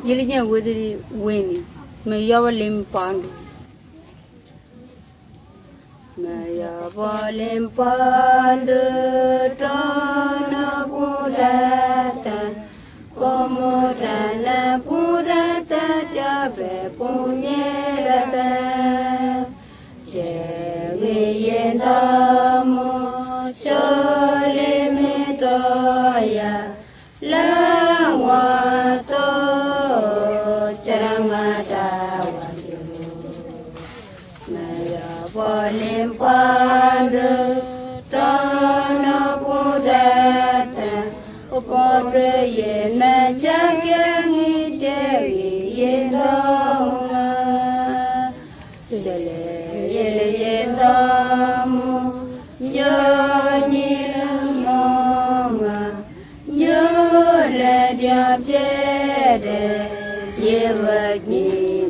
Yilinya wudiri weni. Me yawa limpandu. Me yawa limpandu tona purata. Komodana purata jabe punyerata. Jegi yendamu chole metoya. Langwato charangada wanjuru. Maya bolimpandu tono pudata. Upodre yena jagangi degi yendonga. Yele yendamu nyonyimonga. Nyole diabjede yewagni.